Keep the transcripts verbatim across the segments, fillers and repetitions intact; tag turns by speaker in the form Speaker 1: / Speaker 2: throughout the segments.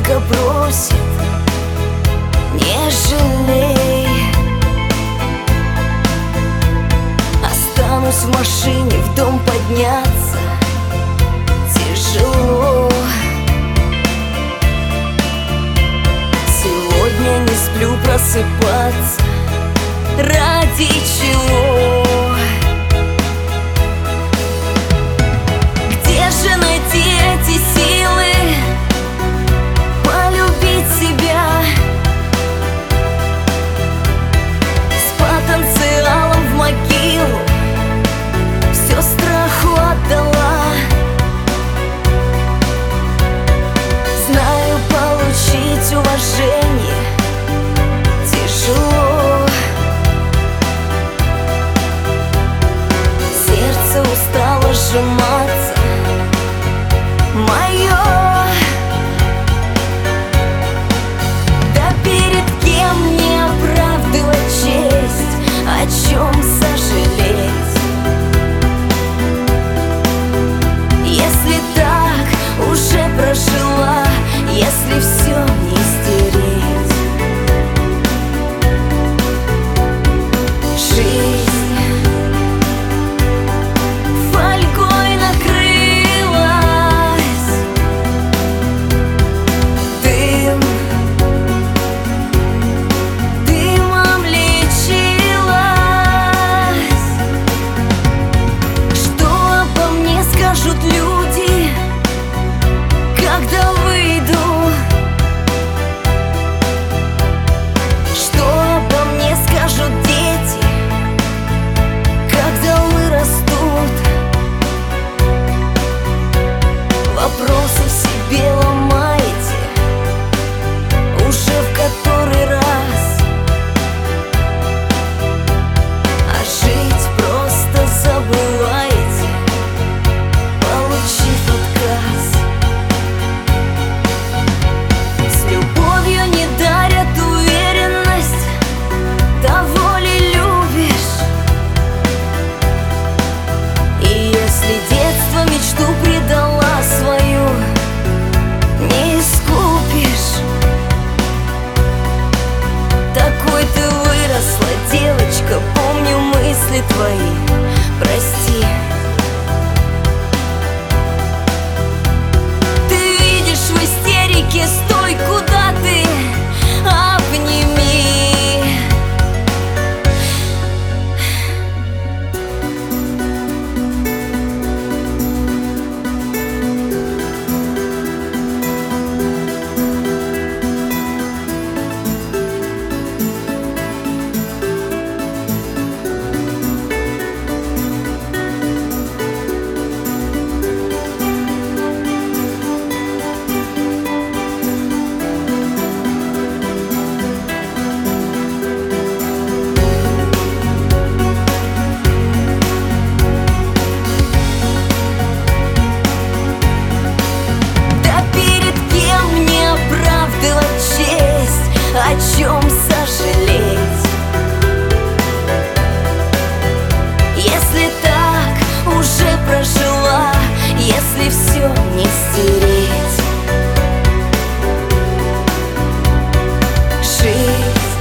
Speaker 1: только просит: не жалей. Останусь в машине, в дом подняться тяжело. Сегодня не сплю, просыпаться ради чего? Где же найти эти силы полюбить себя с потенциалом в могилу? Все страху отдала. Знаю, получить уважение тяжело. Сердце устало сжиматься мое. Да перед кем мне оправдывать честь, о чем сожалеть? Если так уже прожила, если все не стереть. Жизнь фольгой накрылась, дым дымом лечилась. Что обо мне скажут люди, когда выйду? Что обо мне скажут дети, когда вырастут? Вопросы в себе ломаете уже в который раз, а жить просто забываете, получив отказ. С любовью не дарят уверенность, того ли любишь? И если детство мечту предала свою, не искупишь. Такой ты выросла, девочка, помню мысли твои, прости. Ты видишь в истерике, стой, куда ты, обними. Да перед кем мне оправдывать честь, о чем сожалеть? Если так уже прожила, если все не стереть. Жизнь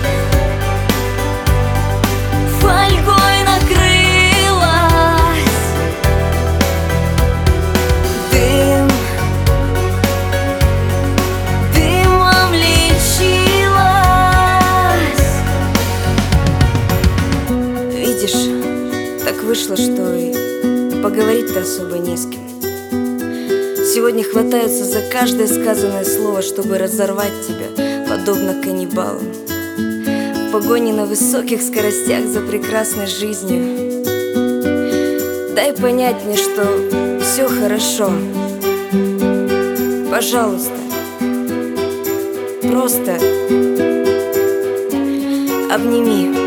Speaker 1: фольгой накрылась, дым дымом лечилась. Видишь, так вышло, что и поговорить-то особо не с кем. Сегодня хватаются за каждое сказанное слово, чтобы разорвать тебя, подобно каннибалам. В погоне на высоких скоростях за прекрасной жизнью. Дай понять мне, что все хорошо. Пожалуйста, просто обними.